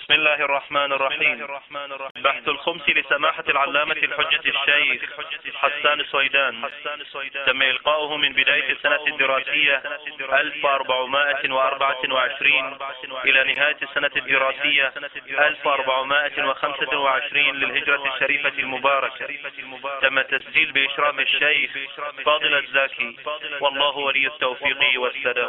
بسم الله الرحمن الرحيم. بحث الخمس لسماحة العلامة الحجة الشيخ حسان السويدان تم إلقاؤه من بداية السنة الدراسية 1424 إلى نهاية السنة الدراسية 1425 للهجرة الشريفة المباركة. تم التسجيل بإشراف الشيخ فاضل الزاكي، والله ولي التوفيق والسداد.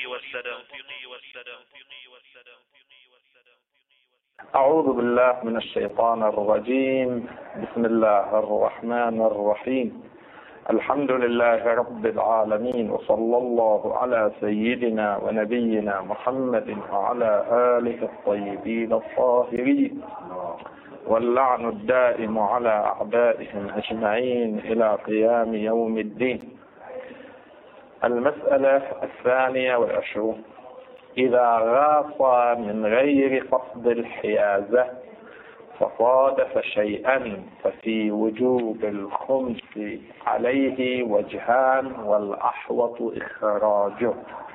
أعوذ بالله من الشيطان الرجيم. بسم الله الرحمن الرحيم. الحمد لله رب العالمين، وصلى الله على سيدنا ونبينا محمد وعلى آله الطيبين الطاهرين، واللعن الدائم على أعدائهم أجمعين إلى قيام يوم الدين. المسألة 22: إذا غاص من غير قصد الحيازة فصادف شيئا ففي وجوب الخمس عليه وجهان، والأحوط إخراجه.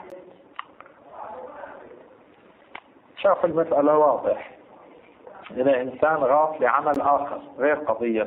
شرح المسألة واضح. إذا إنسان غاص لعمل آخر غير قضية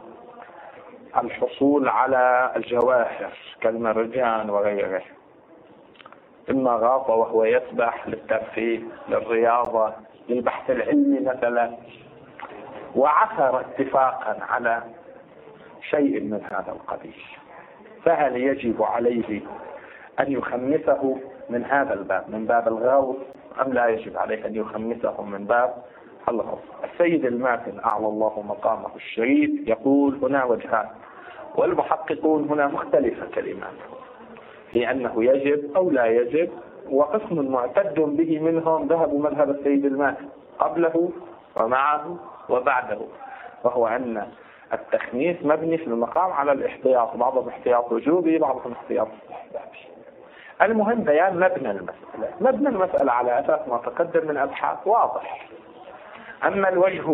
الحصول على الجواهر كالمرجان وغيره، إما غاص وهو يسبح للترفيه، للرياضة، للبحث العلمي مثلا، وعثر اتفاقا على شيء من هذا القبيل، فهل يجب عليه أن يخمسه من هذا الباب، من باب الغوص، أم لا يجب عليه أن يخمسه من باب الغوص؟ السيد الماتن أعلى الله مقامه الشريف يقول هنا وجهان، والمحققون هنا مختلفة كلماتهم في أنه يجب أو لا يجب، وقسم معتد به منهم ذهبوا مذهب السيد الماتن قبله ومعه وبعده، وهو أن التخميس مبني في المقام على الاحتياط، بعضهم احتياط وجوبي بعضهم احتياط استحبابي. المهم بيان مبنى المسألة على أساس ما تقدم من أبحاث واضح. أما الوجه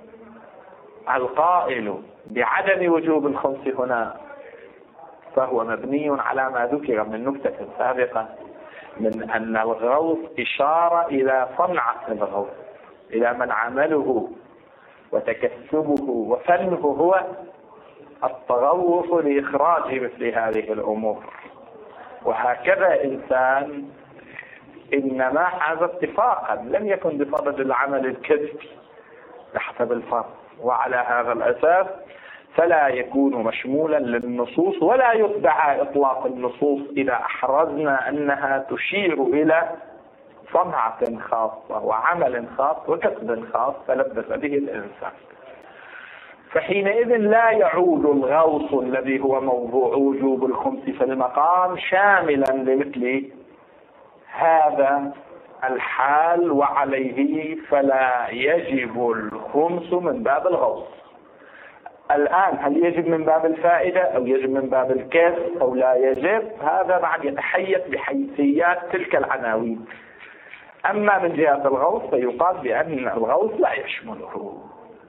القائل بعدم وجوب الخمس هنا فهو مبني على ما ذكر من نكتة سابقة من أن الغوص إشارة إلى صنعة الغوص، إلى من عمله وتكسبه وفنه هو التغوص لإخراج مثل هذه الأمور. وهكذا إنسان إنما حاز اتفاقا لم يكن بصدد العمل الكذب بحسب الفرض، وعلى هذا الأساس فلا يكون مشمولا للنصوص، ولا يتبع إطلاق النصوص إذا أحرزنا أنها تشير إلى صنعة خاصة وعمل خاص وكسب خاص فلبس به الإنسان. فحينئذ لا يعود الغوص الذي هو موضوع وجوب الخمس في المقام شاملا لمثل هذا الحال، وعليه فلا يجب الخمس من باب الغوص. الآن هل يجب من باب الفائدة أو يجب من باب الكسب أو لا يجب؟ هذا بعد يتحيز بحيثيات تلك العناوين. أما من جهة الغوص فيقال بأن الغوص لا يشمله،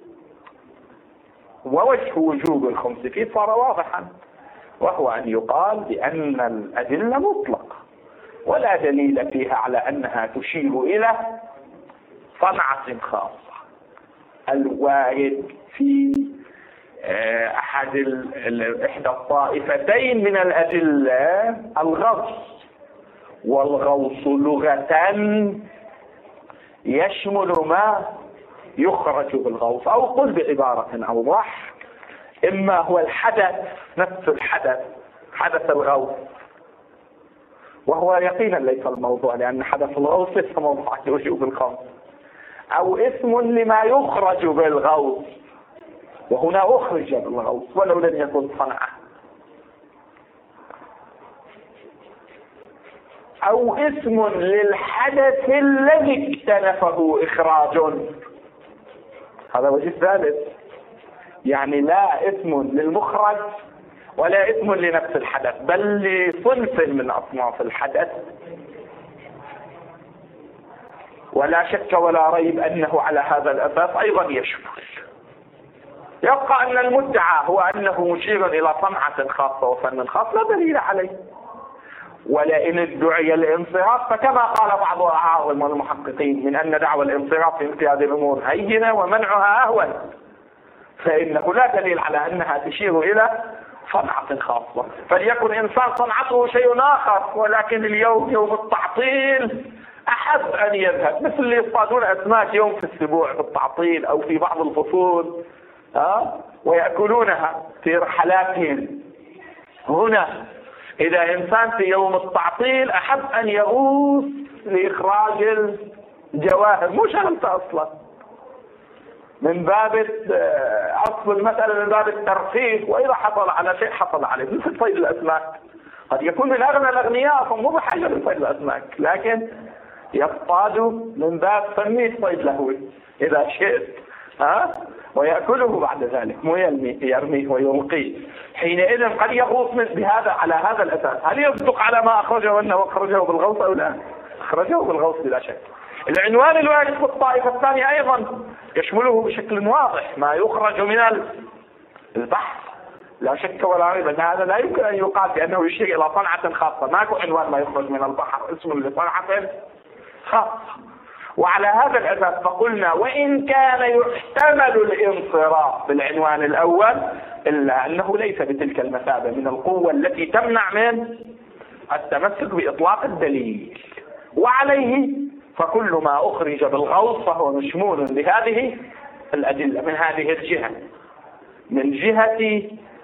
ووجه وجوب الخمس فيه صار واضحا، وهو أن يقال بأن الأدلة مطلقة ولا دليل فيها على أنها تشير إلى صنعة خاصة. الوارد في أحد إحدى الطائفتين من الأدلة الغوص، والغوص لغة يشمل ما يخرج بالغوص، أو قل بعبارة أوضح، إما هو الحدث نفس الحدث، حدث الغوص، وهو يقينا ليس الموضوع لأن حدث الغوص ليس موضوع لوجوب الخمس، أو اسم لما يخرج بالغوص، وهنا أخرج بالغوص ولو لم يكن صنعه، أو اسم للحدث الذي اكتنفه إخراج. هذا وجه ثالث، يعني لا اسم للمخرج ولا اسم لنفس الحدث، بل لصنف من أصناف الحدث. ولا شك ولا ريب أنه على هذا الأساس أيضا يشمل. يبقى أن المدعى هو أنه مشير إلى صنعة خاصة وفن خاص لا دليل عليه، ولئن ادعي الانصراف فكما قال بعض أعاظم المحققين من أن دعوى الانصراف في مثل هذه الأمور هينة ومنعها أهون، فإنه لا دليل على أنها تشير إلى صنعة خاصة. فليكن إنسان صنعته شيء آخر، ولكن اليوم يوم التعطيل أحب أن يذهب، مثل اللي يصطادون أسماك يوم في الأسبوع في التعطيل أو في بعض الفصول ويأكلونها في رحلاتهم. هنا إذا إنسان في يوم التعطيل أحب أن يغوص لإخراج الجواهر، مو شغلته أصلا، من باب أصل المسألة من باب الترفيه، وإذا حصل على شيء حصل عليه، مثل صيد الأسماك. قد يكون من أغنى الأغنياء فمو بحاجة لصيد الأسماك، لكن يصطاد من باب سميه صيد لهوي إذا شئت، ويأكله بعد ذلك، مو يرميه ويلقيه. حينئذ قد يغوص بهذا على هذا الأساس. هل يصدق على ما أخرجه أنه أخرجه بالغوص أو لا؟ أخرجه بالغوص بلا شك. العنوان الوارد في الطائفة الثانية أيضا يشمله بشكل واضح ما يخرج من البحث، لا شك ولا ريب أن هذا لا يمكن أن يقال بأنه يشير إلى صنعة خاصة. ماكو عنوان ما يخرج من البحر اسم لصنعة خاصة. وعلى هذا الأساس فقلنا وإن كان يحتمل الانصراف بالعنوان الأول، إلا أنه ليس بتلك المثابة من القوة التي تمنع من التمسك بإطلاق الدليل. وعليه فكل ما أخرج بالغوص فهو مشمول بهذه الأدلة من هذه الجهة، من جهة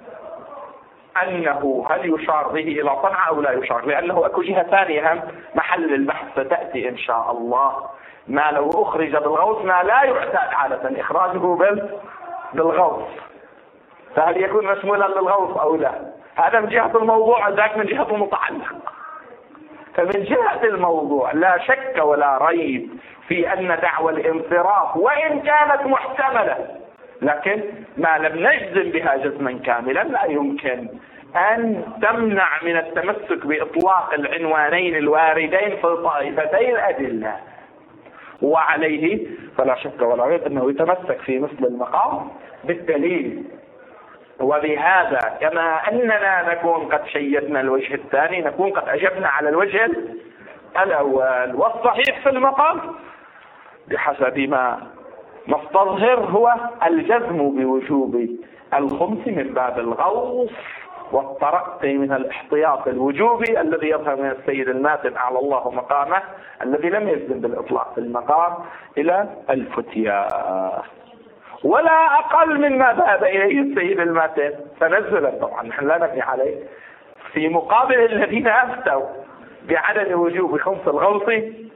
أنه هل يشار به إلى صنعة أو لا يشار، لأنه أكو جهة ثانية هم محل البحث ستأتي إن شاء الله. ما لو أخرج بالغوص ما لا يعتاد عادة إخراجه بالغوص، فهل يكون مشمولا للغوص أو لا؟ هذا من جهة الموضوع، ذاك من جهة المتعلق. فمن جهة الموضوع لا شك ولا ريب في أن دعوى الانصراف وإن كانت محتملة، لكن ما لم نجزم بها جزما كاملا لا يمكن أن تمنع من التمسك بإطلاق العنوانين الواردين في طائفتي الأدلة. وعليه فلا شك ولا ريب أنه يتمسك في مثل المقام بالدليل. وبهذا كما أننا نكون قد شيدنا الوجه الثاني نكون قد أجبنا على الوجه الأول. والصحيح في المقام بحسب ما نستظهر هو الجزم بوجوب الخمس من باب الغوص والترقي من الاحتياط الوجوبي الذي يظهر من السيد الماتن أعلى الله مقامه الذي لم يجزم بالإطلاق في المقام إلى الفتيا، ولا أقل مما ذهب إليه السيد الماتن تنزلا. طبعا نحن لا نبني عليه في مقابل الذين أفتوا بعدم وجوب خمس الغوص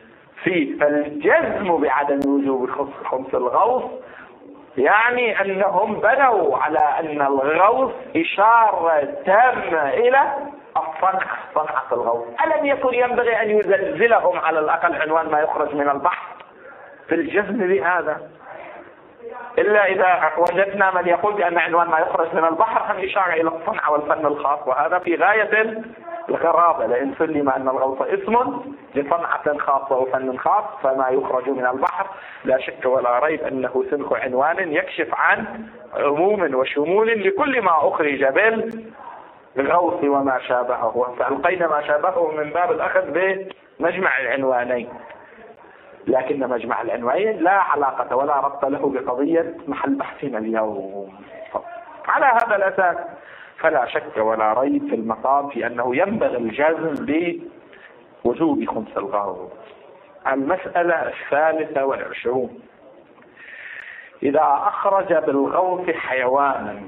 فالجزم بعدم وجوب خمس الغوص يعني أنهم بنوا على أن الغوص إشارة تامة إلى صنعة الغوص. ألم يكن ينبغي أن يزلزلهم على الأقل عنوان ما يخرج من البحر في الجزم بهذا؟ إلا إذا وجدنا من يقول بأن عنوان ما يخرج من البحر هم إشارة إلى الصنعة والفن الخاص، وهذا في غاية الغرابة، لأن سلم أن الغوص اسم لصنعة خاصة وفن خاص، فما يخرج من البحر لا شك ولا ريب أنه سنخ عنوان يكشف عن عموم وشمول لكل ما أخرج بالغوص وما شابهه. فألقينا ما شابهه من باب الأخذ بمجمع العنوانين، لكن مجمع العنوانين لا علاقة ولا ربط له بقضية محل بحثنا اليوم. على هذا الأساس فلا شك ولا ريب في المقام في أنه ينبغي الجزم بوجوب خمس الغوص. المسألة 23 إذا أخرج بالغوص حيوانا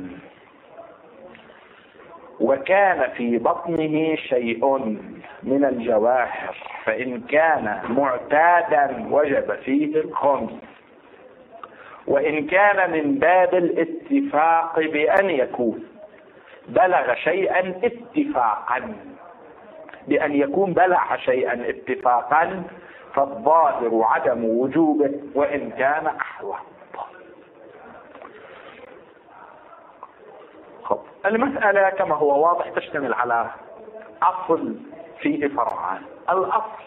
وكان في بطنه شيء من الجواهر فإن كان معتادا وجب فيه الخمس، وإن كان من باب الاتفاق بأن يكون بلغ شيئا اتفاقا بأن يكون بلغ شيئا اتفاقا فالظاهر عدم وجوبه وإن كان أحوط. المسألة كما هو واضح تشتمل على أصل فيه فرعان. الأصل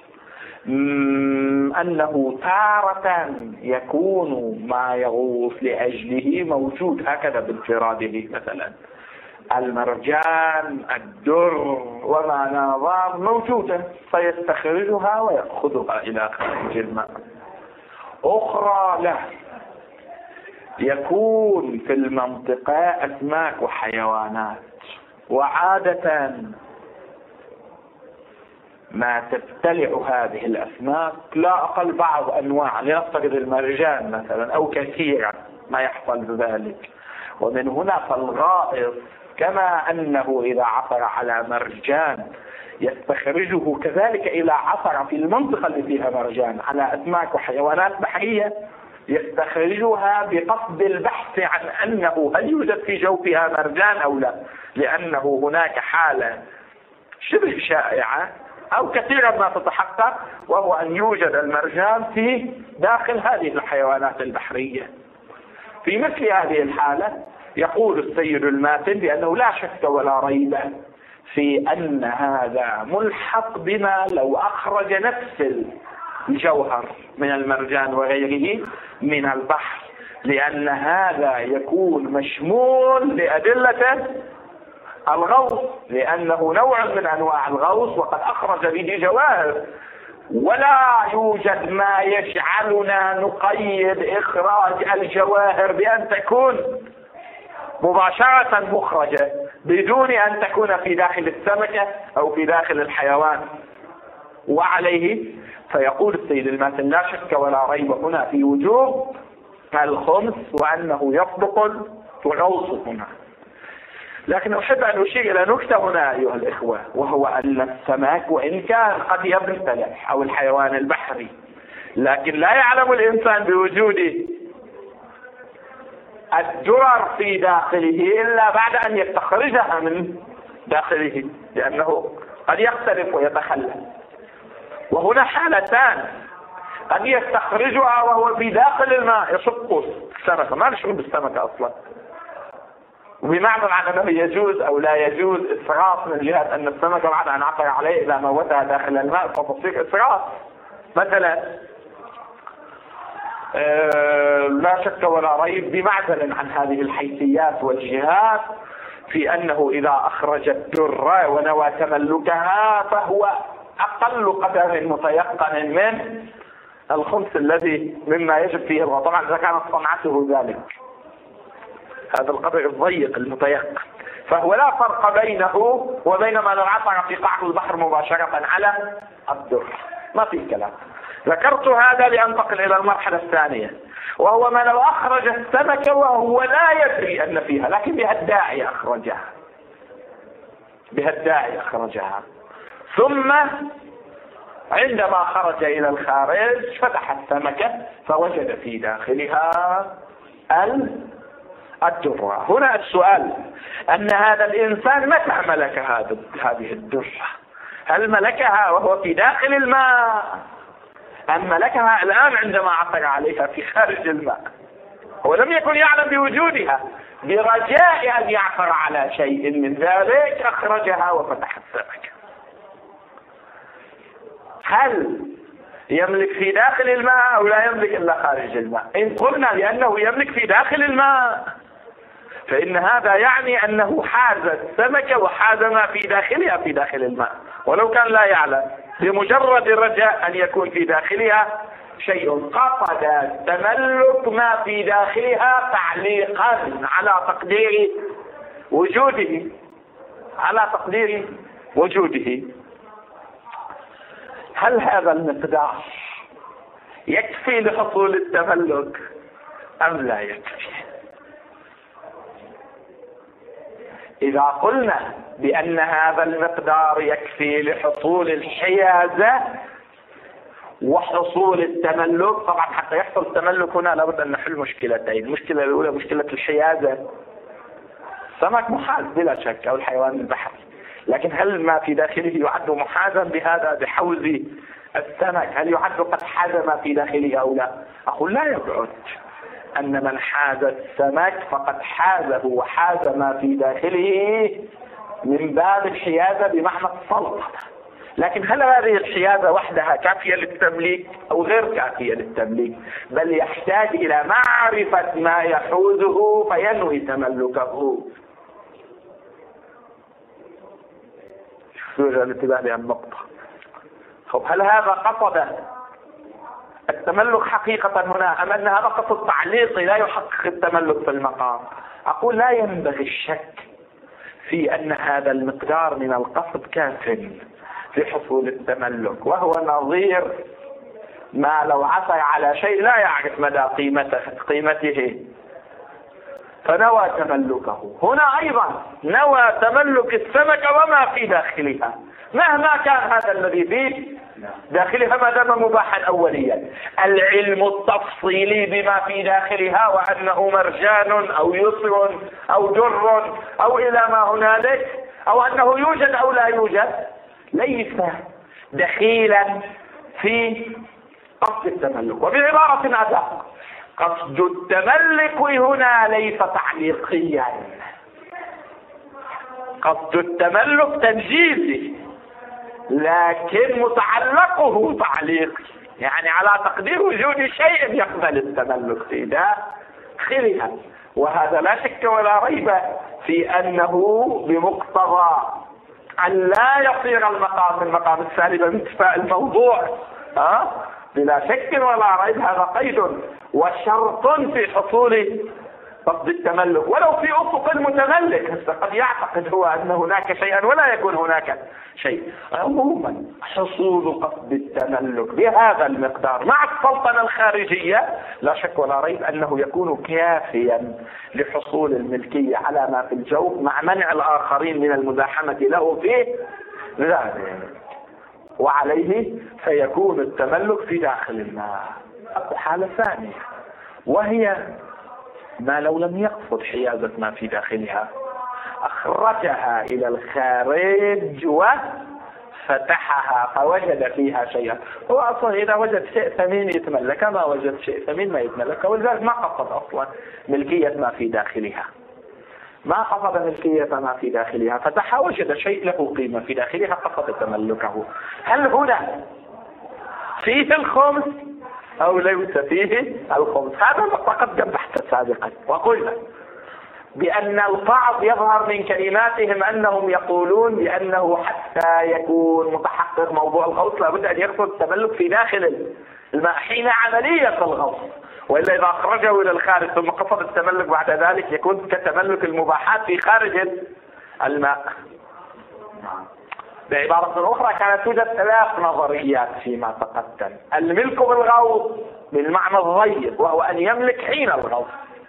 أنه تارة يكون ما يغوص لأجله موجود هكذا بانفراده مثلا، المرجان، الدر وما نظام موجودة، فيستخرجها ويأخذها إلى خارج الماء. أخرى له يكون في المنطقة أسماك وحيوانات، وعادة ما تبتلع هذه الأسماك لا أقل بعض أنواع، لنفترض المرجان مثلا أو كثيرا ما يحصل بذلك. ومن هنا فالغائط كما أنه إذا عثر على مرجان يستخرجه، كذلك إذا عثر في المنطقة اللي فيها مرجان على أسماك وحيوانات بحرية يستخرجها بقصد البحث عن أنه هل يوجد في جوفها مرجان أو لا، لأنه هناك حالة شبه شائعة أو كثيرا ما تتحقق، وهو أن يوجد المرجان في داخل هذه الحيوانات البحرية. في مثل هذه الحالة يقول السيد الماتن بأنه لا شك ولا ريب في أن هذا ملحق بما لو أخرج نفس الجوهر من المرجان وغيره من البحر، لأن هذا يكون مشمول لأدلة الغوص، لأنه نوع من أنواع الغوص وقد أخرج به جواهر، ولا يوجد ما يجعلنا نقيد إخراج الجواهر بأن تكون مباشرة مخرجة بدون أن تكون في داخل السمكة أو في داخل الحيوان. وعليه فيقول السيد الماتن لا شك ولا ريب هنا في وجوب الخمس وأنه يصدق الغوص هنا. لكن أحب أن أشير إلى نكتة هنا أيها الإخوة، وهو أن السمك وإن كان قد يبتلع أو الحيوان البحري، لكن لا يعلم الإنسان بوجود الدرر في داخله إلا بعد أن يستخرجها من داخله، لأنه قد يختلف ويتخلف. وهنا حالتان، قد يستخرجها وهو في داخل الماء يشق السمكة، ما نشعر بالسمكة أصلا، وبمعنى عن أنه يجوز أو لا يجوز إسراف من جهة أن السمكة بعد أن عثر عليه إذا موتها داخل الماء فتصير إسراف مثلا. لا شك ولا ريب بمعزل عن هذه الحيثيات والجهات في أنه إذا أخرج الدر ونوى تملكها فهو أقل قدر متيقن من الخمس الذي مما يجب فيه الغوص، طبعا إذا كانت صنعته ذلك هذا القدر الضيق المتيقن، فهو لا فرق بينه وبين ما لو عثر في قعر البحر مباشرة على الدر، ما في كلام. ذكرت هذا لأنتقل إلى المرحلة الثانية، وهو ما لو أخرج السمكة وهو لا يدري أن فيها، لكن بها الداعي أخرجها، ثم عندما خرج إلى الخارج فتح السمكة فوجد في داخلها الدرة. هنا السؤال أن هذا الإنسان متى ملك هذه الدرة؟ هل ملكها وهو في داخل الماء أم ملكها الآن عندما عثر عليها في خارج الماء؟ هو لم يكن يعلم بوجودها، برجاء أن يعثر على شيء من ذلك أخرجها وفتح السمكة. هل يملك في داخل الماء أو لا يملك إلا خارج الماء؟ إن قلنا لأنه يملك في داخل الماء فإن هذا يعني أنه حاز السمكة وحاز ما في داخلها في داخل الماء، ولو كان لا يعلم، بمجرد الرجاء أن يكون في داخلها شيء قصد تملك ما في داخلها تعليقا على تقدير وجوده. هل هذا المقدار يكفي لحصول التملك أم لا يكفي؟ إذا قلنا بأن هذا المقدار يكفي لحصول الحيازة وحصول التملك، طبعا حتى يحصل التملك هنا لابد أن نحل مشكلتين. المشكلة الأولى مشكلة الحيازة، السمك محاز بلا شك أو الحيوان البحري، لكن هل ما في داخله يعد محازا بهذا بحوز السمك؟ هل يعد قد حاز ما في داخله أو لا؟ أقول لا يبعد أن من حاز السمك فقد حازه وحاز ما في داخله من باب الحيازة بمعنى السلطة. لكن هل هذه الحيازة وحدها كافية للتمليك أو غير كافية للتمليك؟ بل يحتاج إلى معرفة ما يحوزه فينوي تملكه. وجه الانتباه للنقطة. هل هذا قصد التملك حقيقة هنا أم أن هذا قصد تعليقي لا يحقق التملك في المقام؟ أقول لا ينبغي الشك في أن هذا المقدار من القصد كاف لحصول التملك، وهو نظير ما لو عثر على شيء لا يعرف مدى قيمته فنوى تملكه. هنا أيضا نوى تملك السمكة وما في داخلها مهما كان هذا الذي في داخلها ما دام مباحا أوليا. العلم التفصيلي بما في داخلها وأنه مرجان أو يسر أو در أو إلى ما هنالك أو أنه يوجد أو لا يوجد ليس دخيلا في قصد التملك. وبعبارة أدق، قصد التملك هنا ليس تعليقيا، قصد التملك تنجيزي، لكن متعلقه تعليقي، يعني على تقدير وجود شيء يقبل التملك في داخلها. وهذا لا شك ولا ريب في أنه بمقتضى أن لا يصير المقام من مقام السالب بانتفاء الموضوع بلا شك ولا ريب هذا قيد وشرط في حصول قصد التملك، ولو في أفق المتملك قد يعتقد هو أن هناك شيئا ولا يكون هناك شيء. عموما حصول قصد التملك بهذا المقدار مع السلطنة الخارجية لا شك ولا ريب أنه يكون كافيا لحصول الملكية على ما في الجوف مع منع الآخرين من المزاحمة له فيه ذلك، وعليه فيكون التملك في داخل الماء. أكو حالة ثانية وهي ما لو لم يقصد حيازة ما في داخلها، أخرجها إلى الخارج وفتحها فوجد فيها شيئا. هو أصلا إذا وجد شيء ثمين يتملك، ما وجد شيء ثمين ما يتملك، ولذلك ما قصد أصلا ملكية ما في داخلها، ما قصد ملكية ما في داخلها، فتحها وجد شيء له قيمة في داخلها قصد تملكه. هل هنا فيه الخمس أو ليس فيه الخمس؟ هذا قد بحث سابقا وقلنا بأن البعض يظهر من كلماتهم أنهم يقولون بأنه حتى يكون متحقق موضوع الغوص لابد أن يقصد التملك في داخل الماء حين عملية الغوص، وإلا إذا أخرجه إلى الخارج ثم قصد التملك بعد ذلك يكون كتملك المباحات في خارج الماء. بعبارة أخرى كانت توجد 3 نظريات فيما تقدم: الملك بالغوص بالمعنى الضيق وهو أن يملك حين الغوص،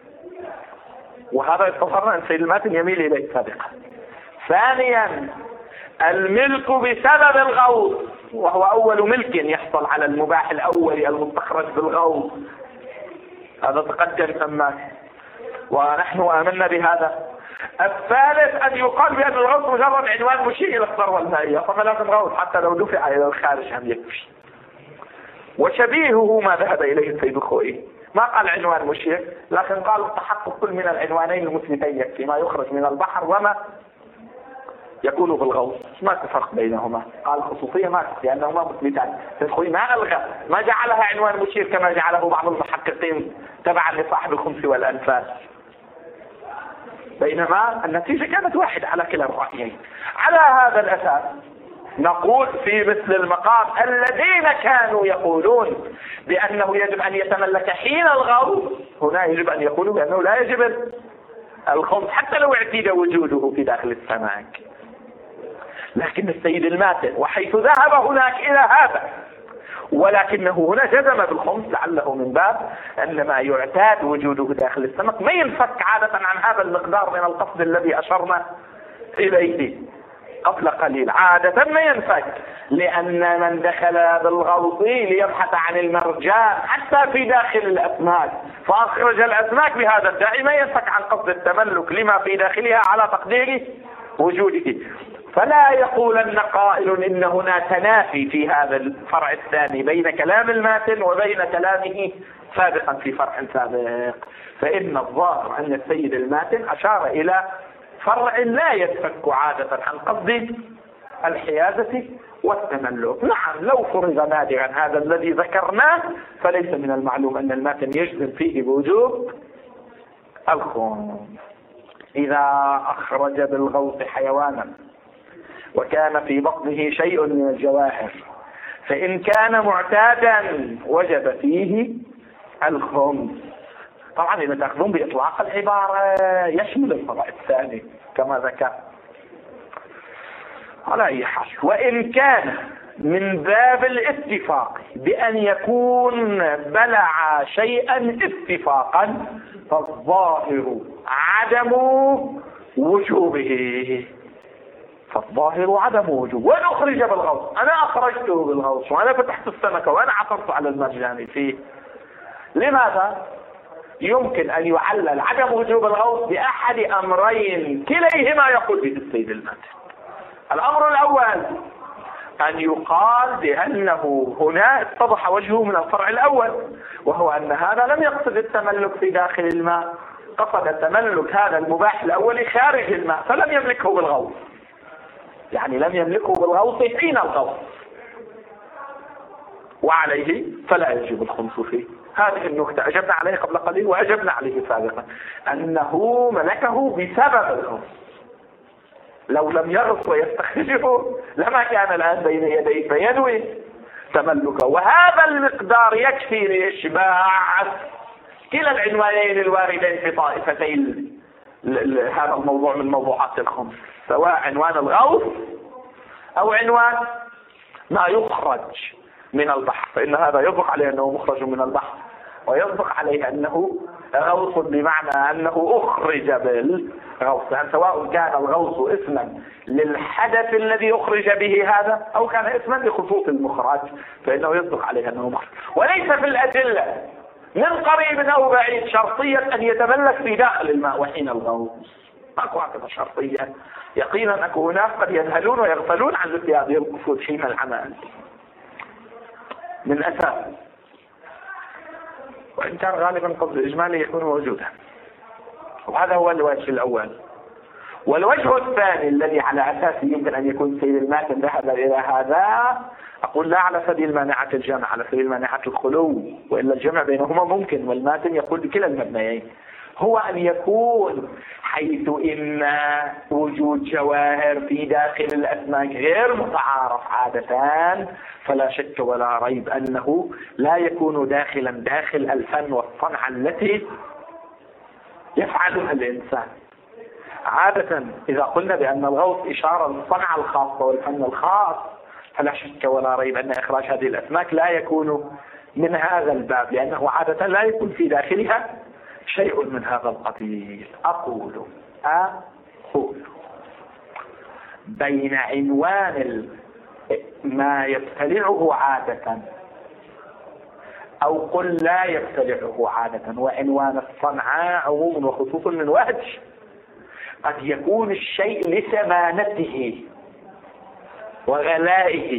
وهذا اتصرنا أن سيد الماتن يميل إليه سابقا. ثانيا الملك بسبب الغوص وهو أول ملك يحصل على المباح الأول المستخرج بالغوص، هذا تقدم ثم ونحن آمنا بهذا. الثالث أن يقال بأن الغوص مجرد عنوان مشير إلى الثروة المائية، فما لازم غوص حتى لو دفع إلى الخارج هم يكفي. وشبيهه ما ذهب إليه السيد الخوئي، ما قال عنوان مشير لكن قال التحقق كل من العنوانين المثبتين يكفي، ما يخرج من البحر وما يكون بالغوص، ما تفرق بينهما. قال خصوصية ما تفرق لأنهما مثبتان. الخوئي ما ألغى، ما جعلها عنوان مشير كما جعله بعض المحققين تبعا لصاحب الخمس والأنفاس، بينما النتيجة كانت واحدة على كلا الرأيين. على هذا الأساس نقول في مثل المقام الذين كانوا يقولون بأنه يجب أن يتملك حين الغوص، هنا يجب أن يقولوا بأنه لا يجب الخمس حتى لو اعتيد وجوده في داخل السماك. لكن السيد الماتن وحيث ذهب هناك إلى هذا، ولكنه هنا جزم بالخمس لعله من باب أن ما يعتاد وجوده داخل السمك ما ينفك عادة عن هذا المقدار من القصد الذي أشرنا إليه قبل قليل، عادة ما ينفك، لأن من دخل بالغوص ليبحث عن المرجان حتى في داخل الأسماك فأخرج الأسماك بهذا الداعي ما ينفك عن قصد التملك لما في داخلها على تقدير وجوده. فلا يقولن قائل إن هنا تنافي في هذا الفرع الثاني بين كلام الماتن وبين كلامه سابقا في فرع سابق، فإن الظاهر أن السيد الماتن أشار إلى فرع لا يتفك عادة عن قصد الحيازة والتملك. نعم لو فرض نادرا هذا الذي ذكرناه فليس من المعلوم أن الماتن يجزم فيه بوجوب الخمس. إذا أخرج بالغوص حيوانا وكان في بطنه شيء من الجواهر، فإن كان معتادا وجب فيه الخمس. طبعا إذا تأخذون بإطلاق العبارة يشمل الفرع الثاني كما ذكر. على أي حال، وإن كان من باب الاتفاق بأن يكون بلع شيئا اتفاقا فالظاهر عدم وجوبه. فالظاهر عدم وجوبه. وإن أخرج بالغوص، أنا أخرجته بالغوص وأنا فتحت السمكة وأنا عثرت على المرجان فيه، لماذا؟ يمكن أن يعلل عدم وجوب الغوص بأحد أمرين كليهما يقول به السيد الماتن. الأمر الأول أن يقال بأنه هنا اتضح وجهه من الفرع الأول، وهو أن هذا لم يقصد التملك في داخل الماء، قصد تملك هذا المباح الأول خارج الماء، فلم يملكه بالغوص، يعني لم يملكه بالغوص حين الغوص، وعليه فلا يجب الخمس فيه. هذه النكتة أجبنا عليها قبل قليل وأجبنا عليه سابقا، أنه ملكه بسبب الغوص. لو لم يغص ويستخرجه لما كان الآن بين يديه فينوي تملكه، وهذا المقدار يكفي لإشباع كلا العنوانين الواردين في طائفتي هذا الموضوع من موضوعات الخمس، سواء عنوان الغوص أو عنوان ما يخرج من البحر، فإن هذا يصدق عليه أنه مخرج من البحر، ويصدق عليه أنه غوص بمعنى أنه أخرج بالغوص، يعني سواء كان الغوص اسما للحدث الذي أخرج به هذا أو كان اسما لخصوص المخرج، فإنه يصدق عليه أنه مخرج. وليس في الأدلة من قريب أو بعيد شرطية أن يتملك في داخل الماء وحين الغوص، ماكو هكذا شرطية. يقينا أكو هناك قد يذهلون ويغفلون عن مثل هذه القصود حين العمل من أساس، وإن كان غالبا قبل الإجمالي يكون موجودا. وهذا هو الوجه الأول. والوجه الثاني الذي على أساسه يمكن أن يكون سيد الماتن ذهب إلى هذا، أقول لا على سبيل مانعة الجمع، على سبيل مانعة الخلو، وإلا الجمع بينهما ممكن، والماتن يقول بكلا المبنيين، هو أن يكون حيث إن وجود جواهر في داخل الأسماك غير متعارف عادة، فلا شك ولا ريب أنه لا يكون داخلا داخل الفن والصنعة التي يفعلها الإنسان. عادة إذا قلنا بأن الغوص إشارة للصنعة الخاصة والفن الخاص، فلا شك ولا ريب أن إخراج هذه الأسماك لا يكون من هذا الباب، لأنه عادة لا يكون في داخلها شيء من هذا القبيل. أقول بين عنوان ما يبتلعه عادة أو قل لا يبتلعه عادة وعنوان الصنعاء عموما وخصوصا من وجه، قد يكون الشيء لثمانته وغلائه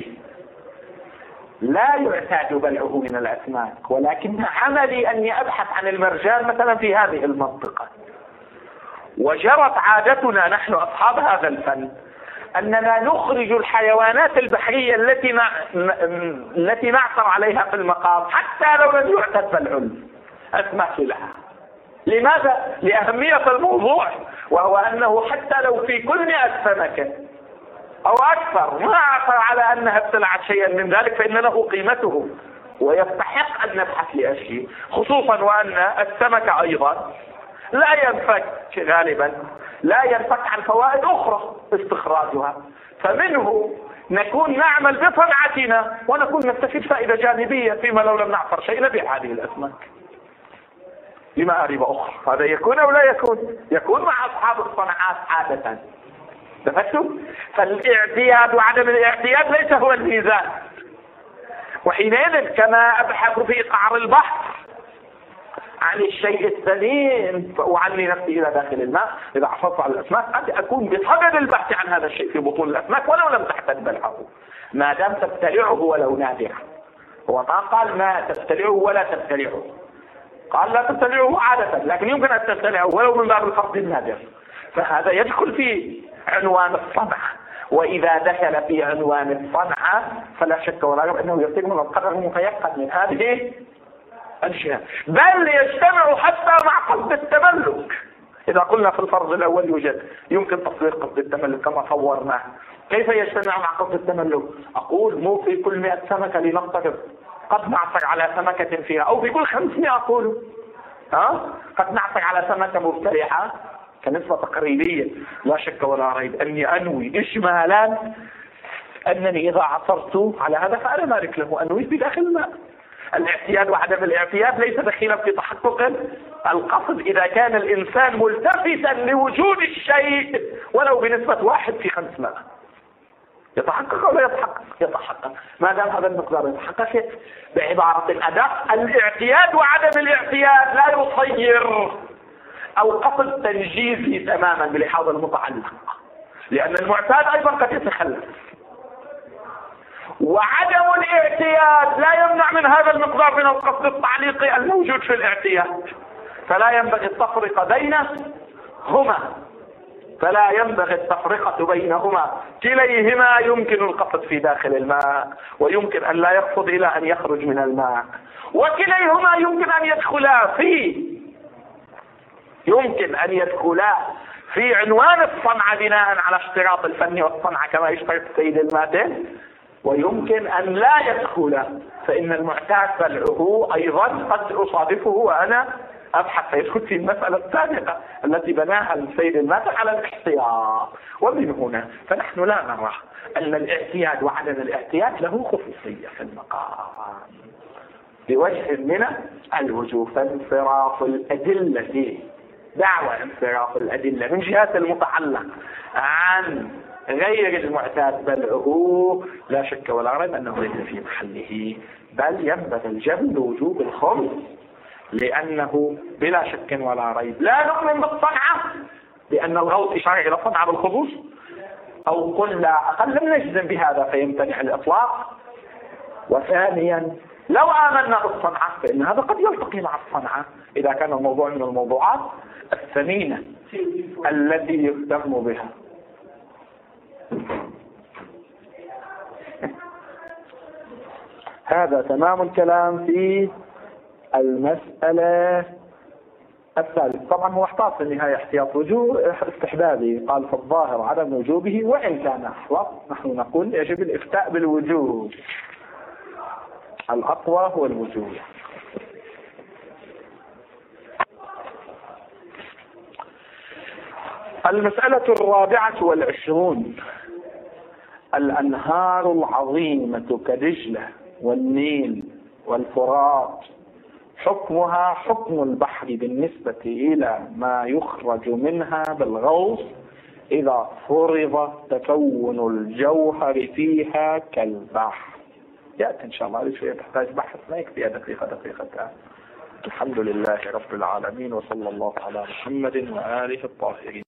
لا يعتاد بلعه من الأسماك، ولكن عملي أني أبحث عن المرجان مثلا في هذه المنطقة، وجرت عادتنا نحن أصحاب هذا الفن أننا نخرج الحيوانات البحرية التي نعثر عليها في المقام حتى لو لم يعتد بلع أسماك لها. لماذا؟ لأهمية الموضوع، وهو أنه حتى لو في كل 100 سمكة أو أكثر ما عثر على أنها ابتلعت شيئا من ذلك فإن له قيمته ويستحق أن نبحث لأجله، خصوصا وأن السمكة أيضا لا ينفك غالبا، لا ينفك عن فوائد أخرى استخراجها، فمنه نكون نعمل بصنعتنا ونكون نستفيد فائدة جانبية فيما لو لم نعثر شيء نبيع هذه الأسماك لمآرب أخرى. هذا يكون أو لا يكون؟ يكون مع أصحاب الصناعات عادة. تفهمتم؟ فالاعتياد وعدم الاعتياد ليس هو الميزان. وحينئذ كما أبحث في قعر البحر عن الشيء الثمين وعني نفسي إلى داخل الماء إذا حصلت على الأسماك، قد أكون بصدد البحث عن هذا الشيء في بطون الأسماك ولو لم تحتد بلعه، ما دام تبتلعه ولو نادرا. هو ما قال ما تبتلعه ولا تبتلعه، قال لا تبتلعه عادة، لكن يمكن أن تبتلعه ولو من باب الفرض النادر، فهذا يدخل في عنوان الصنعة. وإذا دخل في عنوان الصنعة فلا شك ولا ريب أنه يصير من القدر المتيقن من هذه الأشياء، بل يجتمع حتى مع قصد التملك. إذا قلنا في الفرض الأول يمكن تصوير قصد التملك كما صورناه، كيف يجتمع مع قصد التملك؟ أقول مو في كل 100 سمكة لنفترض قد نعثر على سمكة فيها، أو في كل 500 أقول قد نعثر على سمكة مفترحة كنسبة تقريبية. لا شك ولا ريب أني أنوي إجمالا أنني إذا عثرت على هذا فأنا مالك له، أنوي بداخل الماء. الاعتياد وعدم الاعتياد ليس دخيلا في تحقق القصد إذا كان الإنسان ملتفتا لوجود الشيء ولو بنسبة 1/500. يتحقق ولا يتحقق؟ يتحقق. ما دام هذا المقدار يتحقق. بعبارة أدق، الاعتياد وعدم الاعتياد لا يصير القصد تنجيزي تماما بلحاظ المتعلق، لأن المعتاد أيضا قد يتخلف، وعدم الاعتياد لا يمنع من هذا المقدار من القصد التعليقي الموجود في الاعتياد. فلا ينبغي التفرقة بينهما، كليهما يمكن القصد في داخل الماء ويمكن أن لا يقصد إلى أن يخرج من الماء، وكليهما يمكن أن يدخلا في عنوان الصنعة بناء على اشتراط الفن والصنعة كما يشترط سيد الماتن، ويمكن أن لا يدخل، فإن المعتاد بلعه أيضا قد أصادفه وأنا أبحث، فيدخل في المسألة السابقة التي بناها السيد الماتن على الاحتياط. ومن هنا فنحن لا نرى أن الاعتياد وعدم الاعتياد له خصوصية في المقام بوجه من الوجوه. فانصراف الأدلة، دعوى انصراف الأدلة من جهة المتعلق عن غير المعتاد بلعه لا شك ولا ريب أنه ليس في محله، بل ينبغي الجهل بوجوب الخمس، لأنه بلا شك ولا ريب لا نؤمن بالصنعة لأن الغوث إشارة إلى الصنعة بالخصوص، أو قل لا أقل لم نجزم بهذا فيمتنع الإطلاق. وثانيا لو آمنا بالصنعة فإن هذا قد يلتقي مع الصنعة إذا كان الموضوع من الموضوعات الثمينة التي يهتم بها. هذا تمام الكلام في المسألة الثالثة. طبعا هو احتاط في النهاية احتياط وجوب استحبابي، قال في الظاهر عدم وجوبه وإن كان أحوط. نحن نقول يجب الإفتاء بالوجوب، الأقوى هو الوجوب. المسألة 24 الأنهار العظيمة كدجلة والنيل والفرات حكمها حكم البحر بالنسبة إلى ما يخرج منها بالغوص إذا فرض تكون الجوهر فيها كالبحر. يأتي إن شاء الله، هذه شوية تحتاج بحث ما يكفي دقيقة. الحمد لله رب العالمين، وصلى الله على محمد وآله الطاهرين.